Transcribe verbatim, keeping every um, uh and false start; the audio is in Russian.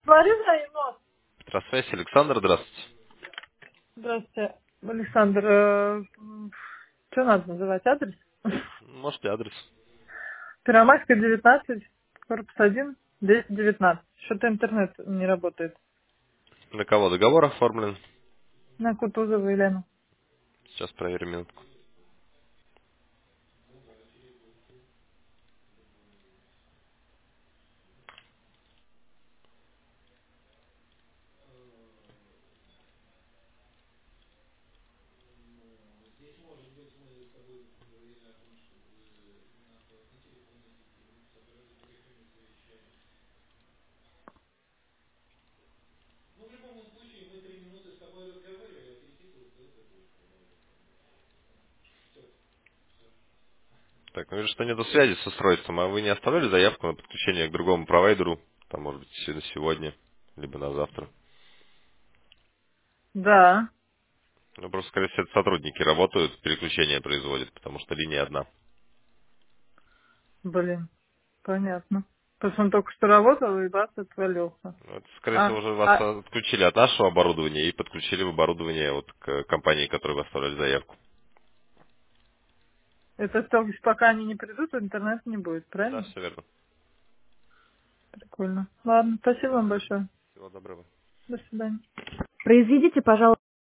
Лариса Аймон. Здравствуйте, Александр, здравствуйте. Здравствуйте, Александр. Э, что надо называть? Адрес? Можете адрес. Первомайская, девятнадцать, корпус один, двести девятнадцать. Что-то интернет не работает. На кого договор оформлен? На Кутузову Елену. Сейчас проверим минутку. Так, ну вижу, что нету связи с устройством, а вы не оставляли заявку на подключение к другому провайдеру? Там, может быть, на сегодня, либо на завтра. Да, Ну, просто, скорее всего, это сотрудники работают, переключение производят, потому что линия одна. блин, понятно. Потому что он только что работал и бац, отвалился. Ну, это, скорее всего, А, уже вас а отключили от нашего оборудования и подключили в оборудование вот к компании, которой вы оставляли заявку. это только пока они не придут, интернет не будет, Да, правильно? все верно. Прикольно. Ладно, спасибо вам большое. Всего доброго. До свидания. Произведите, пожалуйста.